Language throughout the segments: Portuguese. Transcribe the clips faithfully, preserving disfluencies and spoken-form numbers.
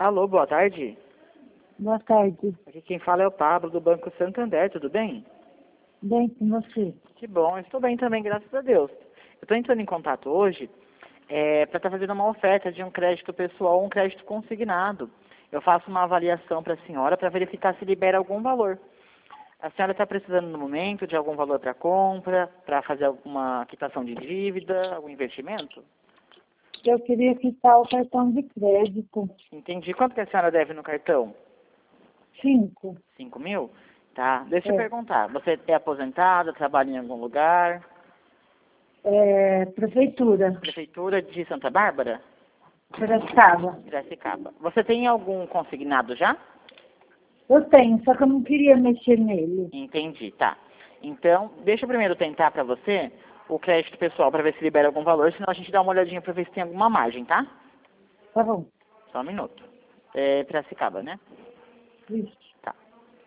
Alô, boa tarde. Boa tarde. Aqui quem fala é o Pablo, do Banco Santander, tudo bem? Bem com você? Que bom, estou bem também, graças a Deus. Eu estou entrando em contato hoje é, para estar fazendo uma oferta de um crédito pessoal ou um crédito consignado. Eu faço uma avaliação para a senhora para verificar se libera algum valor. A senhora está precisando no momento de algum valor para compra, para fazer alguma quitação de dívida, algum investimento? Eu queria quitar o cartão de crédito. Entendi. Quanto que a senhora deve no cartão? Cinco. Cinco mil? Tá. Deixa eu É. perguntar. Você é aposentada, trabalha em algum lugar? É, prefeitura. Prefeitura de Santa Bárbara? Piracicaba. Piracicaba. Você tem algum consignado já? Eu tenho, só que eu não queria mexer nele. Entendi, tá. Então, deixa eu primeiro tentar para você o crédito pessoal para ver se libera algum valor, senão a gente dá uma olhadinha para ver se tem alguma margem, tá? Tá bom. Só um minuto. É Piracicaba, né? Isso. Tá.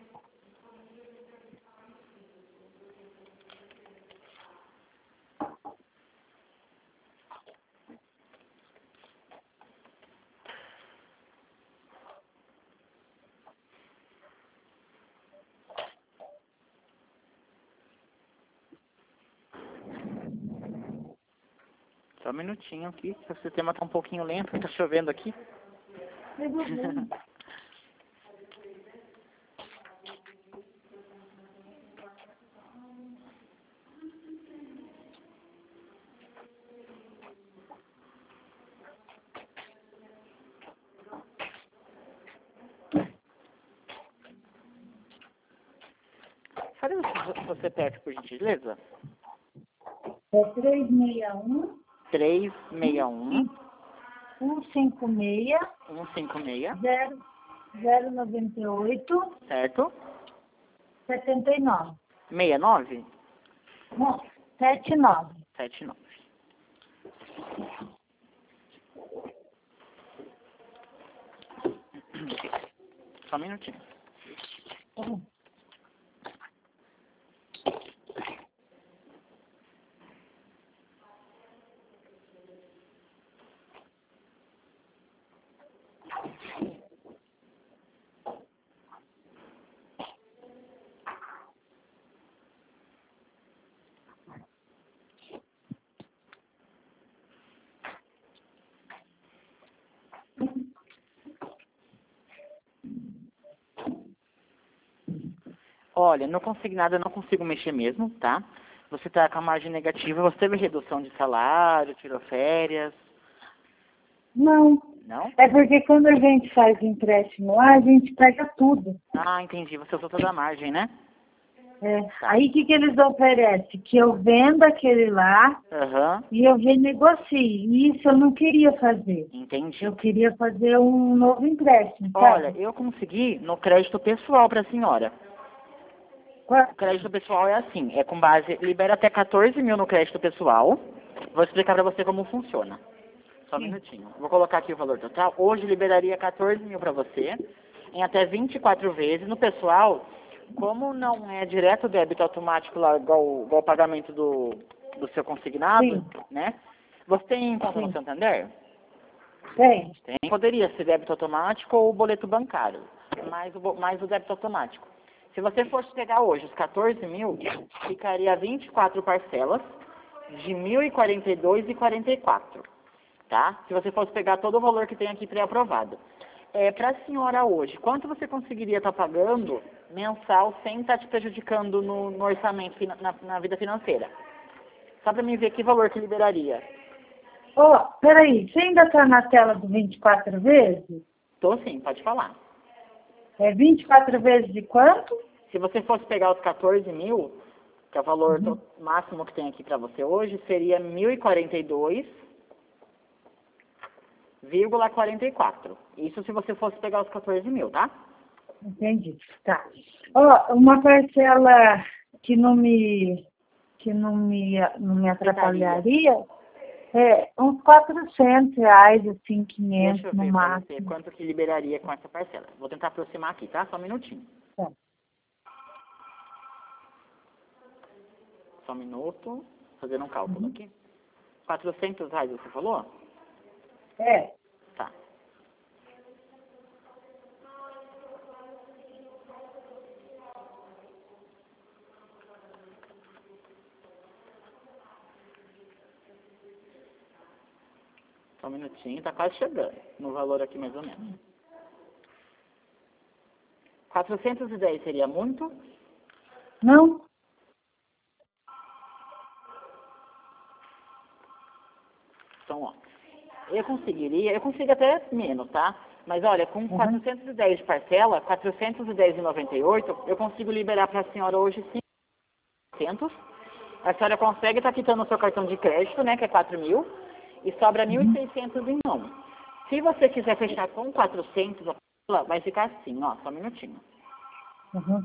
Só um minutinho aqui, o sistema tá um pouquinho lento, tá chovendo aqui. Sabe se você pede, por gentileza? É três seis um, três seis um, um cinco seis, um cinco seis, zero, zero nove oito, certo? setenta e nove. sessenta e nove? Não, sete nove. setenta e nove. Só um minutinho. Tá bom. Olha, no consignado eu não consigo mexer mesmo, tá? Você tá com a margem negativa, você teve redução de salário, tirou férias? Não. Não? É porque quando a gente faz empréstimo lá, a gente pega tudo. Ah, entendi. Você usou toda a margem, né? É. Aí o que, que eles oferecem? Que eu venda aquele lá Aham, e eu renegocie. E isso eu não queria fazer. entendi. Eu queria fazer um novo empréstimo, Olha, sabe? eu consegui no crédito pessoal para a senhora. Qua- O crédito pessoal é assim, é com base, libera até quatorze mil no crédito pessoal. Vou explicar para você como funciona. Só um Sim. minutinho. Vou colocar aqui o valor total. Hoje liberaria quatorze mil para você, em até vinte e quatro vezes. No pessoal, como não é direto débito automático lá, igual, igual o pagamento do, do seu consignado, Sim, né? Você tem conta no sim. Santander? Tem. Tem. Poderia ser débito automático ou boleto bancário, mais o, bo- mais o débito automático. Se você fosse pegar hoje os quatorze mil, ficaria vinte e quatro parcelas de mil e quarenta e dois reais e quarenta e quatro centavos, tá? Se você fosse pegar todo o valor que tem aqui pré-aprovado. É, para a senhora hoje, quanto você conseguiria estar pagando mensal sem estar te prejudicando no, no orçamento, fina- na, na vida financeira? Só para mim ver que valor que liberaria. Ó, peraí, você ainda está na tela do vinte e quatro vezes? Tô sim, pode falar. É vinte e quatro vezes de quanto? Se você fosse pegar os quatorze mil, que é o valor Uhum. to- máximo que tem aqui para você hoje, seria mil e quarenta e dois vírgula quarenta e quatro. Isso se você fosse pegar os quatorze mil, tá? Entendi. Tá. Ó, uma parcela que não me, que não me, não me atrapalharia é uns quatrocentos reais, assim, Deixa quinhentos eu no ver para você máximo. quanto que liberaria com essa parcela. Vou tentar aproximar aqui, tá? Só um minutinho. Tá. Só um minuto. Fazendo um cálculo Uhum. aqui. quatrocentos reais você falou? É, Tá. Só um minutinho, tá quase chegando no valor aqui mais ou menos. quatrocentos e dez seria muito? Não? Então, ó, eu conseguiria, eu consigo até menos, tá? Mas olha, com Uhum. quatrocentos e dez de parcela, quatrocentos e dez e noventa e oito, eu consigo liberar para a senhora hoje quinhentos. A senhora consegue estar quitando o seu cartão de crédito, né, que é quatro mil, e sobra mil e seiscentos em mão. Se você quiser fechar com quatrocentos, a parcela vai ficar assim, ó, só um minutinho. Uhum.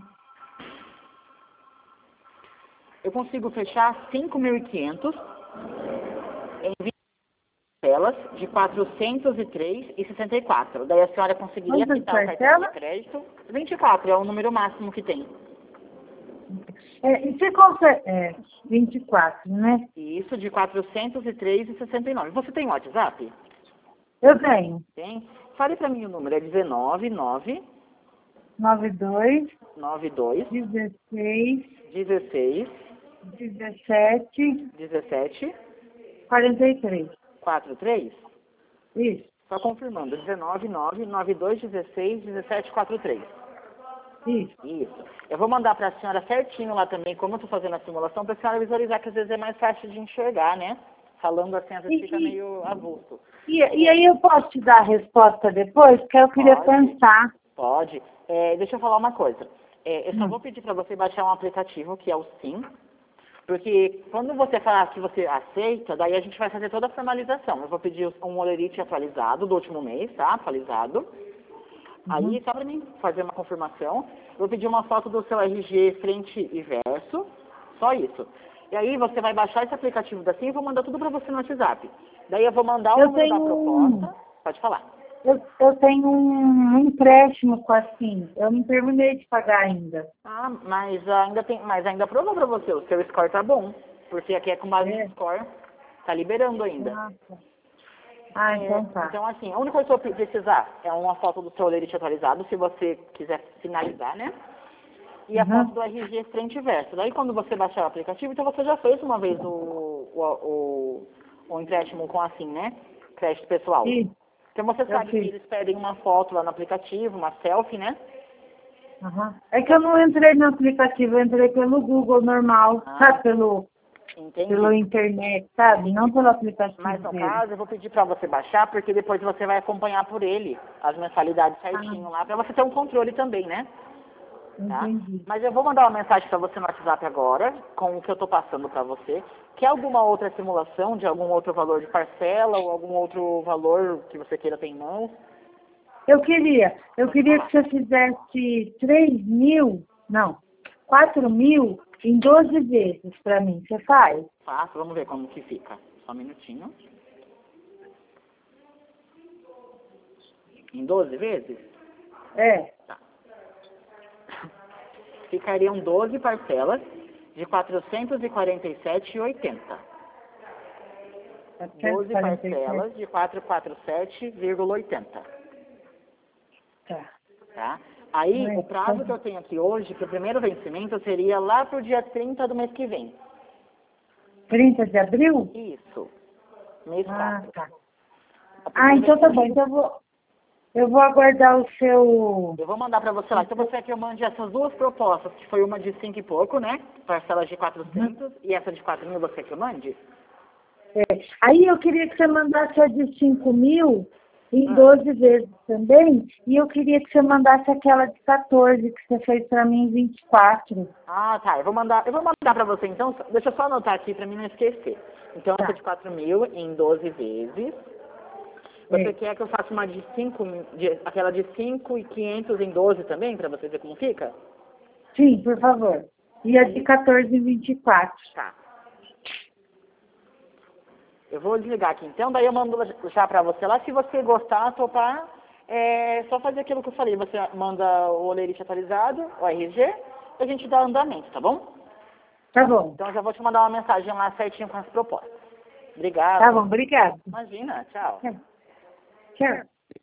Eu consigo fechar cinco mil e quinhentos em vinte parcelas de quatrocentos e três reais e sessenta e quatro centavos. Daí a senhora conseguiria Quantas quitar o cartão de parcelas? crédito. vinte e quatro é o número máximo que tem. É, e você consegue... É, vinte e quatro, né? Isso, de quatrocentos e três reais e sessenta e nove centavos. Você tem WhatsApp? Eu tenho. Tem? Fale para mim o número, é dezenove, nove, nove dois, nove dois, dezesseis, dezesseis, dezessete, dezessete, quarenta e três. quarenta e três. Isso, Só confirmando, dezenove, nove, nove dois, dezesseis, dezessete, quarenta e três. isso. Isso. Eu vou mandar para a senhora certinho lá também, como eu estou fazendo a simulação, para a senhora visualizar, que às vezes é mais fácil de enxergar, né? Falando assim, às vezes E, fica e, meio avulso. e, e aí eu posso te dar a resposta depois? Porque eu queria Pode. pensar. Pode. É, deixa eu falar uma coisa. É, eu só Hum. vou pedir para você baixar um aplicativo, que é o Sim, porque quando você falar que você aceita, daí a gente vai fazer toda a formalização. Eu vou pedir um Olerite atualizado do último mês, tá? Atualizado. Aí, Uhum. só para mim fazer uma confirmação, eu vou pedir uma foto do seu R G frente e verso, só isso. E aí você vai baixar esse aplicativo da Sim e vou mandar tudo para você no WhatsApp. Daí eu vou mandar o Eu número da tenho um, proposta. Pode falar. eu, eu tenho um empréstimo com a Sim. Eu não terminei de pagar ainda. Ah, mas ainda tem, mas ainda provou para você, o seu score tá bom, porque aqui é com base É. em score, tá liberando ainda. Nossa. Ah, É, então tá. então, assim, a única coisa que eu precisar é uma foto do seu Olerite atualizado, se você quiser finalizar, né? E a Uhum. foto do R G frente e verso. Daí, quando você baixar o aplicativo, então você já fez uma vez o, o, o, o empréstimo com assim, né? Crédito pessoal. Isso, Então, você eu sabe que fiz. eles pedem uma foto lá no aplicativo, uma selfie, né? Uhum. É que eu não entrei no aplicativo, eu entrei pelo Google normal, Ah. sabe? Pelo, Entendi. pelo internet, sabe? Não pelo aplicativo Mas no dele. caso, eu vou pedir para você baixar, porque depois você vai acompanhar por ele as mensalidades certinho lá, para você ter um controle também, né? Tá? Entendi. Mas eu vou mandar uma mensagem para você no WhatsApp agora, com o que eu estou passando para você. Quer alguma outra simulação de algum outro valor de parcela ou algum outro valor que você queira ter em mãos? Eu queria, eu Pode queria falar. que você fizesse três mil, não, quatro mil em doze vezes para mim. Você faz? Faço, vamos ver como que fica. Só um minutinho. Em doze vezes? É. Tá. Ficariam doze parcelas de quatrocentos e quarenta e sete reais e oitenta centavos. doze parcelas de quatrocentos e quarenta e sete reais e oitenta centavos. Tá. Tá? Aí, É, o prazo tá. que eu tenho aqui hoje, que o primeiro vencimento seria lá pro dia trinta do mês que vem. trinta de abril? Isso. Mês Ah, quatro. tá. O Ah, primeiro então tá bom. vencimento. Então eu vou, eu vou aguardar o seu... Eu vou mandar para você lá. Então você quer que eu mande essas duas propostas, que foi uma de cinco e pouco, né? Parcelas de quatrocentos, e essa de quatro mil você quer que eu mande? É. Aí eu queria que você mandasse a de cinco mil em Ah. doze vezes também, e eu queria que você mandasse aquela de quatorze que você fez para mim em vinte e quatro. Ah, tá. Eu vou mandar, eu vou mandar para você então. Deixa eu só anotar aqui para mim não esquecer. Então Tá. essa de quatro mil em doze vezes. Você É. quer que eu faça uma de cinco, de, aquela de cinco e quinhentos em doze também, para você ver como fica? Sim, por favor. E a de quatorze em vinte e quatro. Tá. Eu vou desligar aqui então, daí eu mando já pra você lá. Se você gostar, topar, é só fazer aquilo que eu falei. Você manda o Olerite atualizado, o R G, e a gente dá andamento, tá bom? Tá bom. Então eu já vou te mandar uma mensagem lá certinho com as propostas. Obrigado. Tá bom, obrigada. Imagina, tchau. Tchau.